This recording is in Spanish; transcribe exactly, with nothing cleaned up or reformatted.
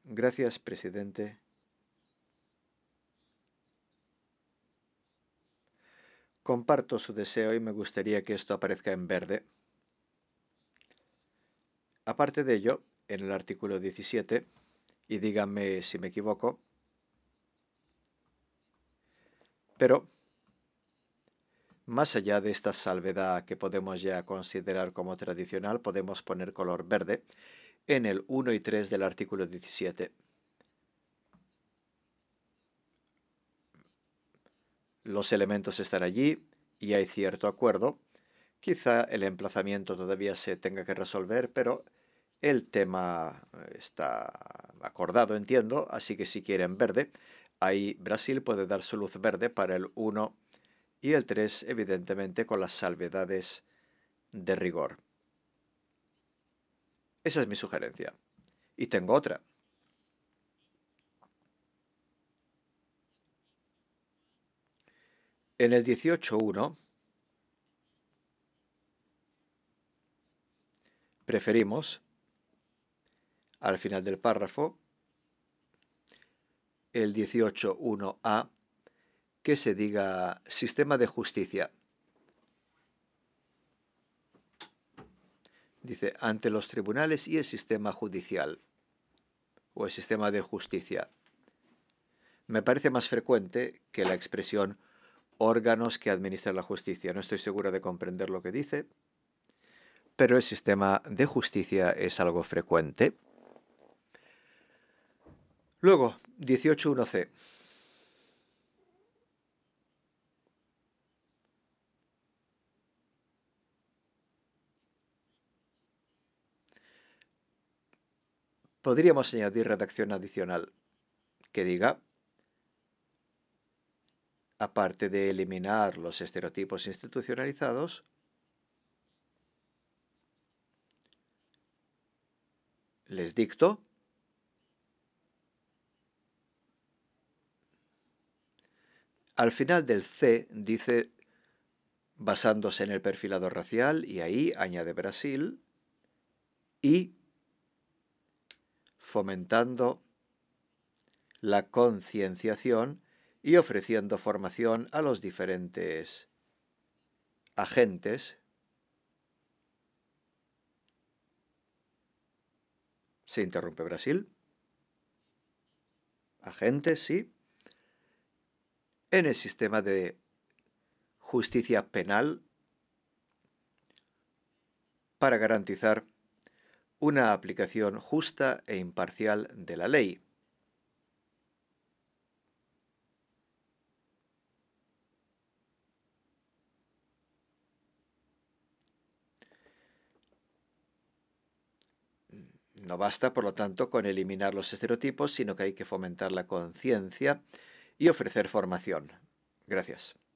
Gracias, presidente. Comparto su deseo y me gustaría que esto aparezca en verde. Aparte de ello, en el artículo diecisiete, y díganme si me equivoco, pero más allá de esta salvedad que podemos ya considerar como tradicional, podemos poner color verde en el uno y tres del artículo diecisiete. Los elementos están allí y hay cierto acuerdo. Quizá el emplazamiento todavía se tenga que resolver, pero el tema está acordado, entiendo, así que si quieren verde, ahí Brasil puede dar su luz verde para el uno y el tres, evidentemente con las salvedades de rigor. Esa es mi sugerencia. Y tengo otra. En el dieciocho punto uno preferimos, al final del párrafo, el dieciocho punto uno a, que se diga sistema de justicia. Dice, ante los tribunales y el sistema judicial, o el sistema de justicia. Me parece más frecuente que la expresión órganos que administran la justicia. No estoy seguro de comprender lo que dice, pero el sistema de justicia es algo frecuente. Luego, dieciocho punto uno c. Podríamos añadir redacción adicional que diga, aparte de eliminar los estereotipos institucionalizados, les dicto al final del C dice basándose en el perfilado racial y ahí añade Brasil y fomentando la concienciación y ofreciendo formación a los diferentes agentes. Se interrumpe Brasil. Agentes, sí. En el sistema de justicia penal para garantizar una aplicación justa e imparcial de la ley. No basta, por lo tanto, con eliminar los estereotipos, sino que hay que fomentar la conciencia y ofrecer formación. Gracias.